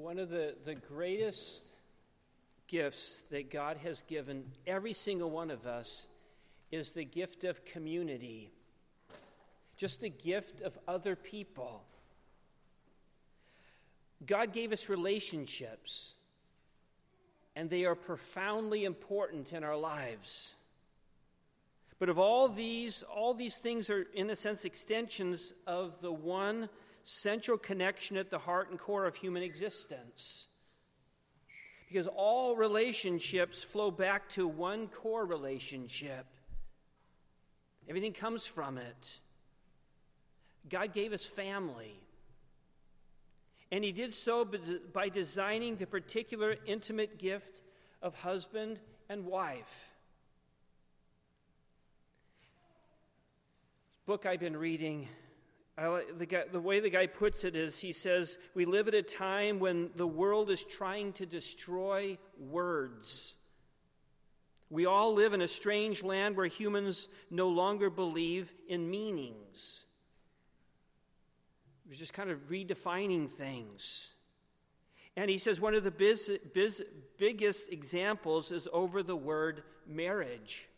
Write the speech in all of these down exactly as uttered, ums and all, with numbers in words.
one of the, the greatest gifts that God has given every single one of us is the gift of community, just the gift of other people. God gave us relationships, and they are profoundly important in our lives. But of all these, all these things are, in a sense, extensions of the one central connection at the heart and core of human existence. Because all relationships flow back to one core relationship. Everything comes from it. God gave us family. And he did so by designing the particular intimate gift of husband and wife. This book I've been reading, I, the, guy, the way the guy puts it is, he says, we live at a time when the world is trying to destroy words. We all live in a strange land where humans no longer believe in meanings. We're just kind of redefining things. And he says one of the biz, biz, biggest examples is over the word marriage.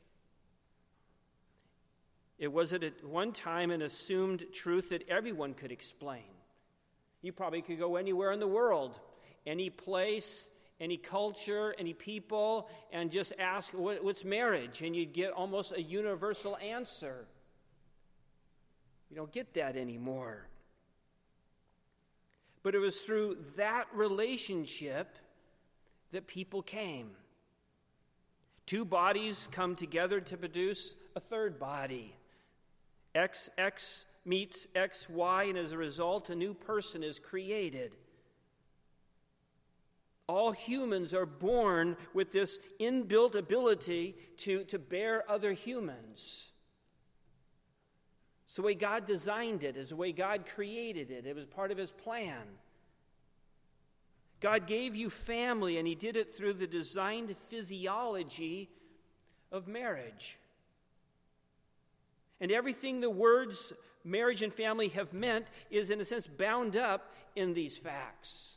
It was at one time an assumed truth that everyone could explain. You probably could go anywhere in the world, any place, any culture, any people, and just ask, what's marriage? And you'd get almost a universal answer. You don't get that anymore. But it was through that relationship that people came. Two bodies come together to produce a third body. X X meets X Y, and as a result, a new person is created. All humans are born with this inbuilt ability to, to bear other humans. It's the way God designed it. It's the way God created it. It was part of his plan. God gave you family, and he did it through the designed physiology of marriage. And everything the words marriage and family have meant is, in a sense, bound up in these facts.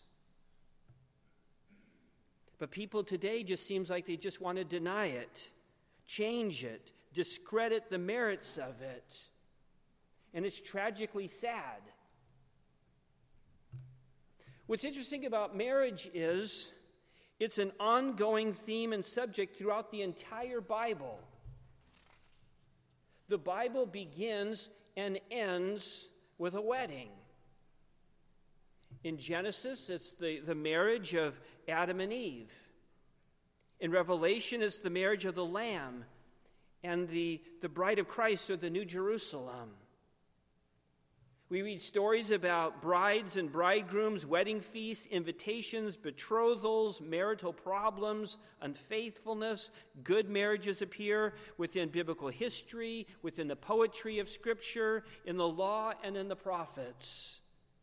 But people today just seems like they just want to deny it, change it, discredit the merits of it. And it's tragically sad. What's interesting about marriage is it's an ongoing theme and subject throughout the entire Bible. The Bible begins and ends with a wedding. In Genesis, it's the, the marriage of Adam and Eve. In Revelation, it's the marriage of the Lamb and the, the bride of Christ, or the New Jerusalem. We read stories about brides and bridegrooms, wedding feasts, invitations, betrothals, marital problems, unfaithfulness. Good marriages appear within biblical history, within the poetry of Scripture, in the law, and in the prophets.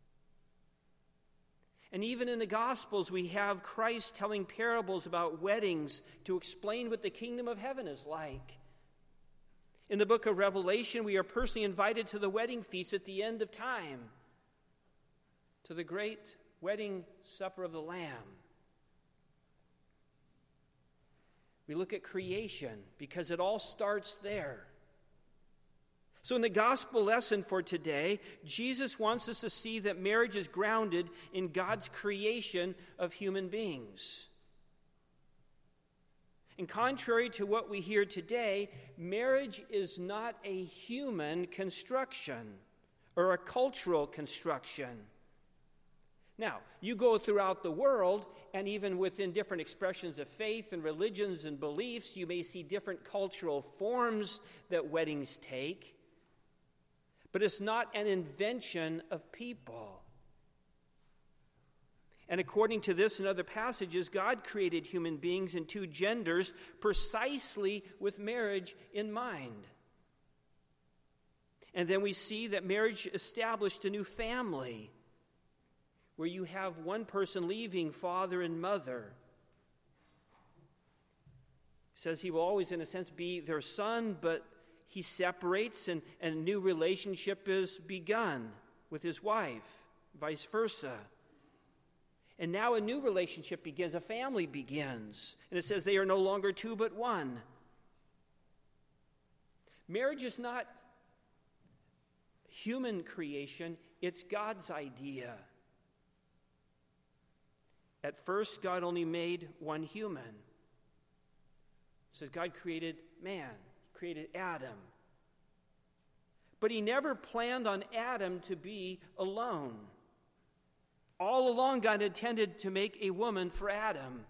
And even in the Gospels, we have Christ telling parables about weddings to explain what the kingdom of heaven is like. In the book of Revelation, we are personally invited to the wedding feast at the end of time, to the great wedding supper of the Lamb. We look at creation because it all starts there. So in the gospel lesson for today, Jesus wants us to see that marriage is grounded in God's creation of human beings. And contrary to what we hear today, marriage is not a human construction or a cultural construction. Now, you go throughout the world, and even within different expressions of faith and religions and beliefs, you may see different cultural forms that weddings take. But it's not an invention of people. And according to this and other passages, God created human beings in two genders precisely with marriage in mind. And then we see that marriage established a new family where you have one person leaving father and mother. He says he will always, in a sense, be their son, but he separates and, and a new relationship is begun with his wife, vice versa. And now a new relationship begins, a family begins. And it says they are no longer two but one. Marriage is not human creation, it's God's idea. At first, God only made one human. It says God created man, He created Adam. But He never planned on Adam to be alone. All along, God intended to make a woman for Adam.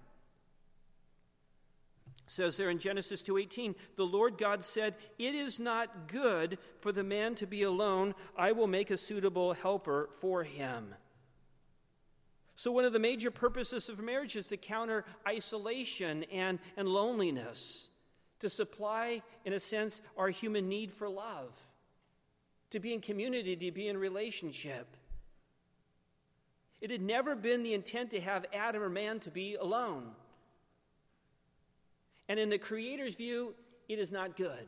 It says there in Genesis two eighteen, the Lord God said, "It is not good for the man to be alone. I will make a suitable helper for him." So one of the major purposes of marriage is to counter isolation and, and loneliness, to supply, in a sense, our human need for love, to be in community, to be in relationship. It had never been the intent to have Adam or man to be alone. And in the Creator's view, it is not good.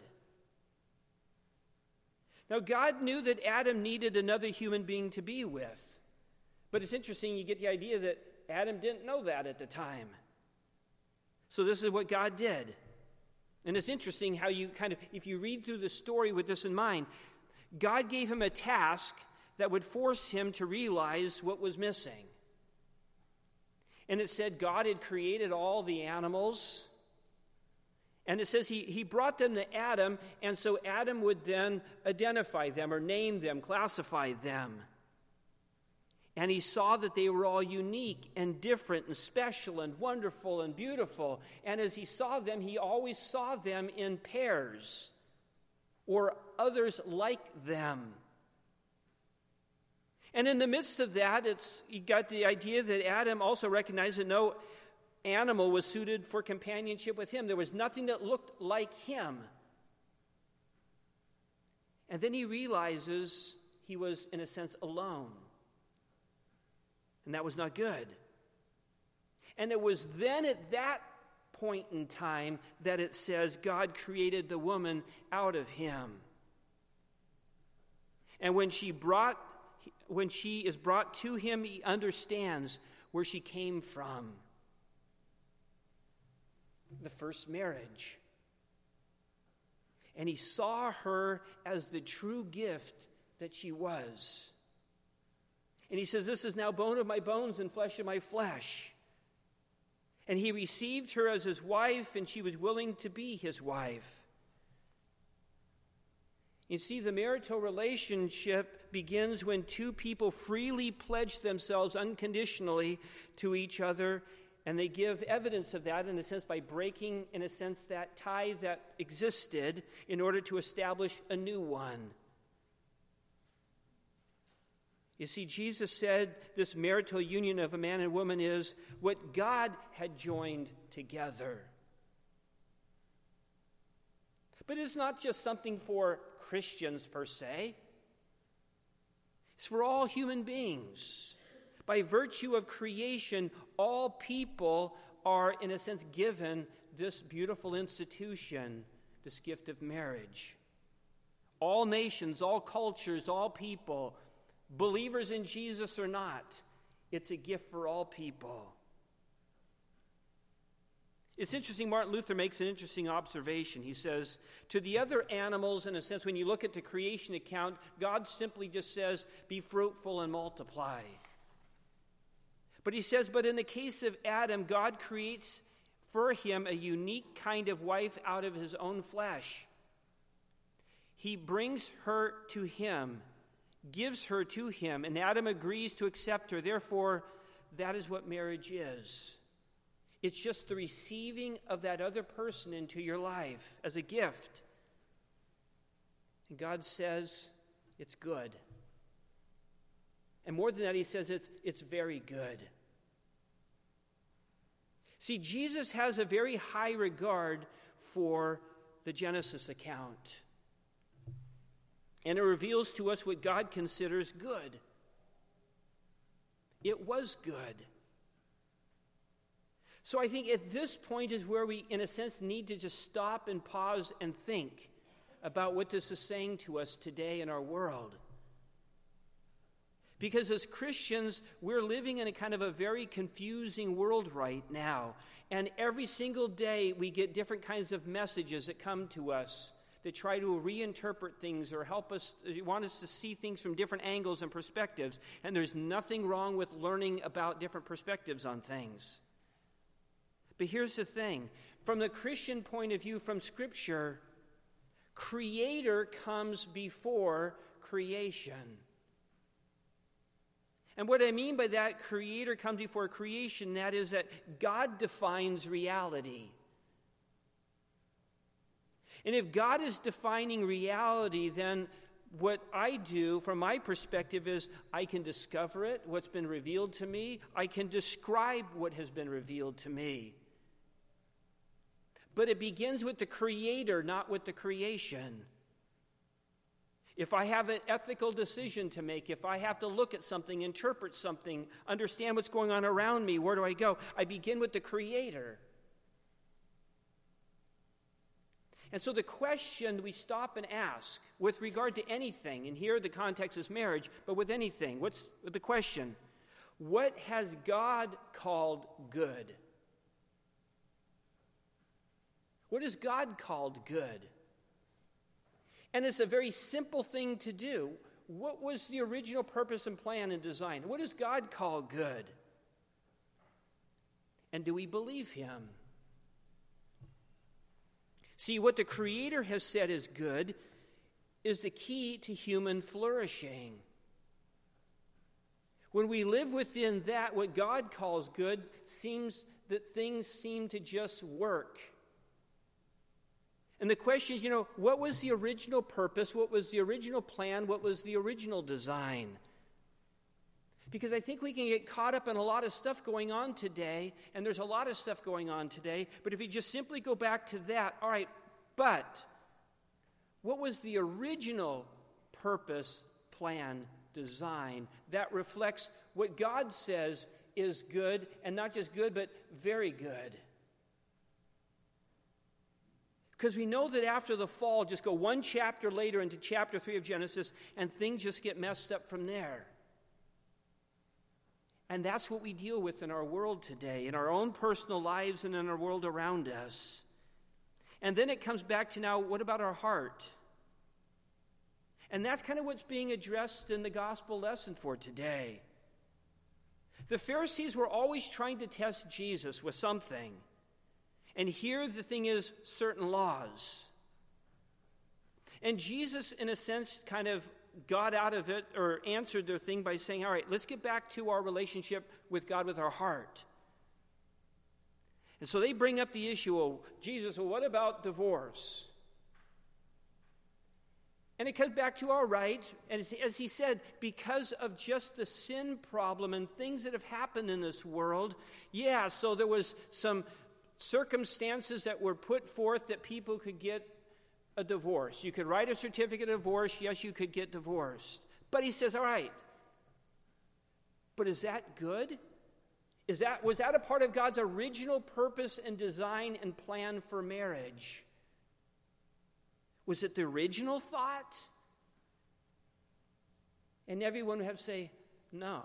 Now, God knew that Adam needed another human being to be with. But it's interesting, you get the idea that Adam didn't know that at the time. So this is what God did. And it's interesting how you kind of, if you read through the story with this in mind, God gave him a task that would force him to realize what was missing. And it said God had created all the animals. And it says he, he brought them to Adam, and so Adam would then identify them or name them, classify them. And he saw that they were all unique and different and special and wonderful and beautiful. And as he saw them, he always saw them in pairs or others like them. And in the midst of that, it's, you got the idea that Adam also recognized that no animal was suited for companionship with him. There was nothing that looked like him. And then he realizes he was, in a sense, alone. And that was not good. And it was then at that point in time that it says God created the woman out of him. And when she brought, when she is brought to him, he understands where she came from. The first marriage. And he saw her as the true gift that she was. And he says, "This is now bone of my bones and flesh of my flesh." And he received her as his wife, and she was willing to be his wife. You see, the marital relationship begins when two people freely pledge themselves unconditionally to each other, and they give evidence of that, in a sense, by breaking, in a sense, that tie that existed in order to establish a new one. You see, Jesus said this marital union of a man and woman is what God had joined together. But it's not just something for Christians per se. It's for all human beings. By virtue of creation, all people are, in a sense, given this beautiful institution, this gift of marriage. All nations, all cultures, all people, believers in Jesus or not, it's a gift for all people. It's interesting, Martin Luther makes an interesting observation. He says, to the other animals, in a sense, when you look at the creation account, God simply just says, be fruitful and multiply. But he says, but in the case of Adam, God creates for him a unique kind of wife out of his own flesh. He brings her to him, gives her to him, and Adam agrees to accept her. Therefore, that is what marriage is. It's just the receiving of that other person into your life as a gift. And God says it's good. And more than that, he says it's, it's very good. See, Jesus has a very high regard for the Genesis account. And it reveals to us what God considers good. It was good. So I think at this point is where we, in a sense, need to just stop and pause and think about what this is saying to us today in our world. Because as Christians, we're living in a kind of a very confusing world right now. And every single day we get different kinds of messages that come to us that try to reinterpret things or help us, want us to see things from different angles and perspectives. And there's nothing wrong with learning about different perspectives on things. But here's the thing. From the Christian point of view, from Scripture, Creator comes before creation. And what I mean by that, Creator comes before creation, that is that God defines reality. And if God is defining reality, then what I do from my perspective is I can discover it, what's been revealed to me. I can describe what has been revealed to me. But it begins with the Creator, not with the creation. If I have an ethical decision to make, if I have to look at something, interpret something, understand what's going on around me, where do I go? I begin with the Creator. And so the question we stop and ask with regard to anything, and here the context is marriage, but with anything, what's the question? What has God called good? What has God called good? And it's a very simple thing to do. What was the original purpose and plan and design? What does God call good? And do we believe Him? See, what the Creator has said is good is the key to human flourishing. When we live within that, what God calls good, seems that things seem to just work. And the question is, you know, what was the original purpose? What was the original plan? What was the original design? Because I think we can get caught up in a lot of stuff going on today, and there's a lot of stuff going on today, but if you just simply go back to that, all right, but what was the original purpose, plan, design that reflects what God says is good, and not just good, but very good? Because we know that after the fall, just go one chapter later into chapter three of Genesis, and things just get messed up from there. And that's what we deal with in our world today, in our own personal lives and in our world around us. And then it comes back to now, what about our heart? And that's kind of what's being addressed in the gospel lesson for today. The Pharisees were always trying to test Jesus with something. And here the thing is certain laws. And Jesus, in a sense, kind of got out of it or answered their thing by saying, all right, let's get back to our relationship with God with our heart. And so they bring up the issue of Jesus, well, what about divorce? And it comes back to all right, and as, as he said, because of just the sin problem and things that have happened in this world, yeah, so there was some circumstances that were put forth that people could get a divorce. You could write a certificate of divorce. Yes, you could get divorced. But he says, all right, but is that good? Is that, was that a part of God's original purpose and design and plan for marriage? Was it the original thought? And everyone would have to say, no.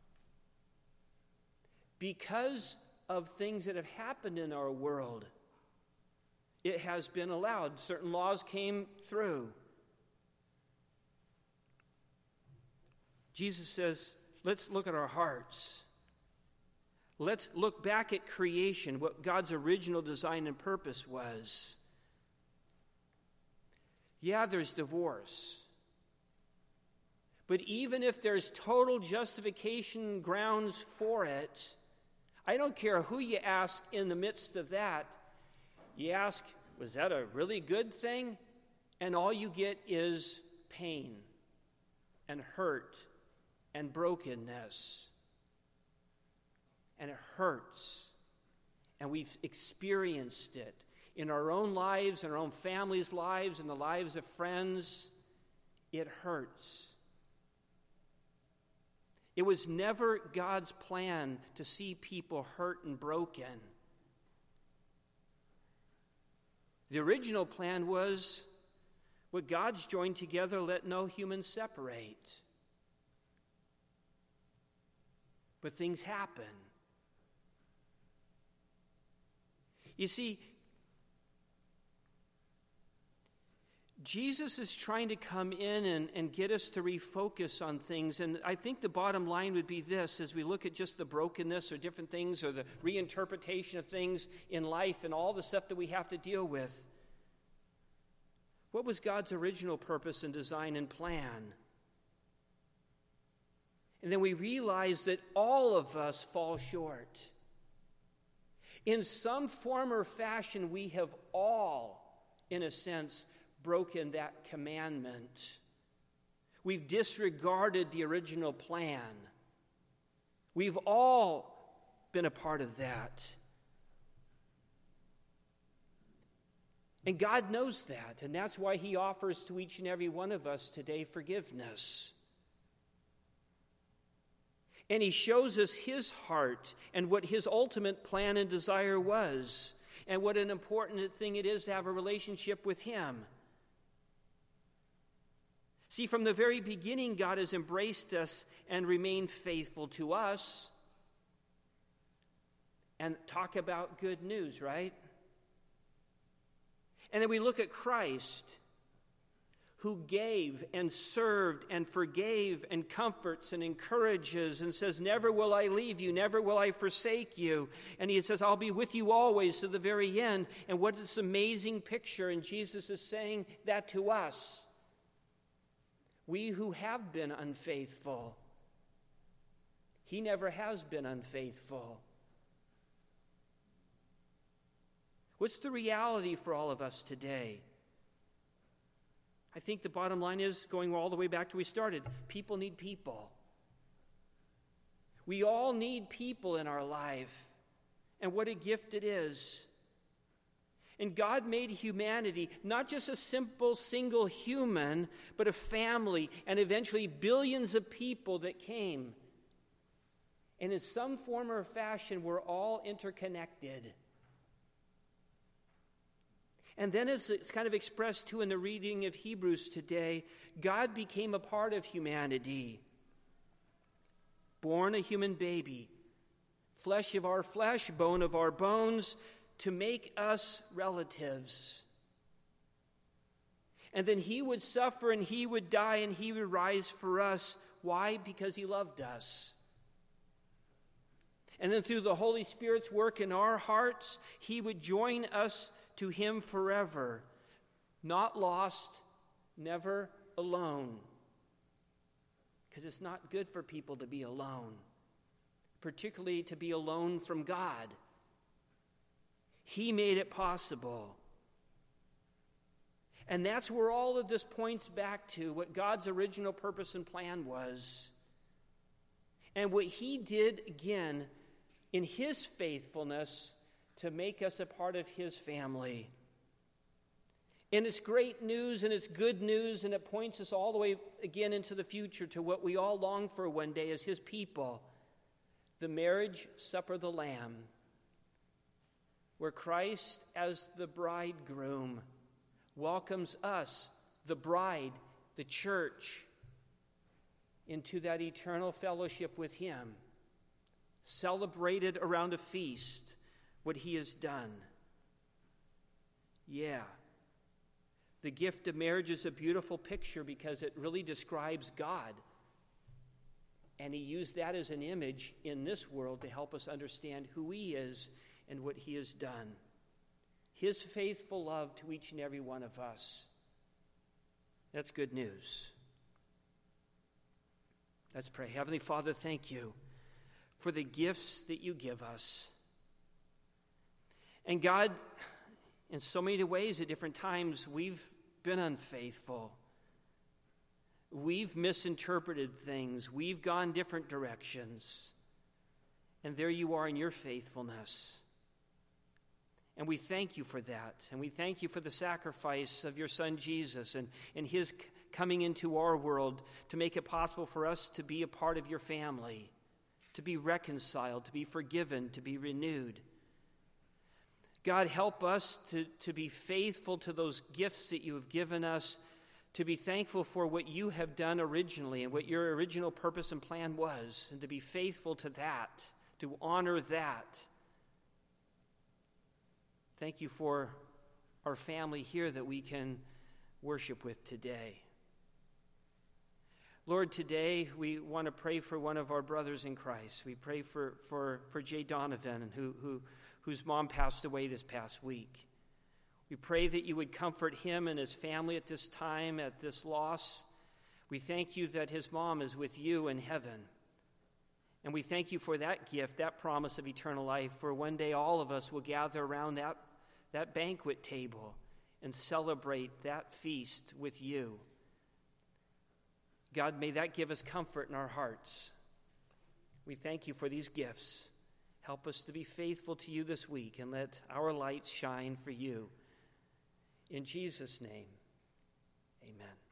Because of things that have happened in our world, it has been allowed. Certain laws came through. Jesus says, let's look at our hearts. Let's look back at creation, what God's original design and purpose was. Yeah, there's divorce. But even if there's total justification grounds for it, I don't care who you ask in the midst of that. You ask, was that a really good thing? And all you get is pain and hurt and brokenness. And it hurts. And we've experienced it in our own lives, in our own families' lives, in the lives of friends. It hurts. It was never God's plan to see people hurt and broken. The original plan was, what God's joined together, let no human separate. But things happen. You see, Jesus is trying to come in and, and get us to refocus on things. And I think the bottom line would be this, as we look at just the brokenness or different things or the reinterpretation of things in life and all the stuff that we have to deal with. What was God's original purpose and design and plan? And then we realize that all of us fall short. In some form or fashion, we have all, in a sense, broken that commandment. We've disregarded the original plan. We've all been a part of that. And God knows that, and that's why He offers to each and every one of us today forgiveness. And He shows us His heart and what His ultimate plan and desire was, and what an important thing it is to have a relationship with Him. See, from the very beginning, God has embraced us and remained faithful to us. And talk about good news, right? And then we look at Christ, who gave and served and forgave and comforts and encourages and says, never will I leave you, never will I forsake you. And He says, I'll be with you always to the very end. And what this amazing picture, and Jesus is saying that to us. We who have been unfaithful. He never has been unfaithful. What's the reality for all of us today? I think the bottom line is, going all the way back to where we started, people need people. We all need people in our life. And what a gift it is. And God made humanity not just a simple single human, but a family, and eventually billions of people that came. And in some form or fashion, we're all interconnected. And then, as it's kind of expressed too in the reading of Hebrews today, God became a part of humanity. Born a human baby, flesh of our flesh, bone of our bones, to make us relatives. And then He would suffer and He would die and He would rise for us. Why? Because He loved us. And then through the Holy Spirit's work in our hearts, He would join us to Him forever. Not lost, never alone. Because it's not good for people to be alone. Particularly to be alone from God. He made it possible. And that's where all of this points back to what God's original purpose and plan was. And what He did again in His faithfulness to make us a part of His family. And it's great news and it's good news, and it points us all the way again into the future to what we all long for one day as His people. The marriage supper of the Lamb. Where Christ, as the bridegroom, welcomes us, the bride, the church, into that eternal fellowship with Him, celebrated around a feast, what He has done. Yeah. The gift of marriage is a beautiful picture because it really describes God. And He used that as an image in this world to help us understand who He is and what He has done. His faithful love to each and every one of us. That's good news. Let's pray. Heavenly Father, thank You for the gifts that You give us. And God, in so many ways at different times, we've been unfaithful. We've misinterpreted things. We've gone different directions. And there You are in Your faithfulness. And we thank You for that. And we thank You for the sacrifice of Your Son Jesus and, and His coming into our world to make it possible for us to be a part of Your family, to be reconciled, to be forgiven, to be renewed. God, help us to, to be faithful to those gifts that You have given us, to be thankful for what you have done originally and what your original purpose and plan was, and to be faithful to that, to honor that. Thank you for our family here that we can worship with today. Lord, today we want to pray for one of our brothers in Christ. We pray for, for, for Jay Donovan, who, who, whose mom passed away this past week. We pray that you would comfort him and his family at this time, at this loss. We thank you that his mom is with you in heaven. And we thank you for that gift, that promise of eternal life, for one day all of us will gather around that, that banquet table and celebrate that feast with you. God, may that give us comfort in our hearts. We thank you for these gifts. Help us to be faithful to you this week and let our lights shine for you. In Jesus' name, amen.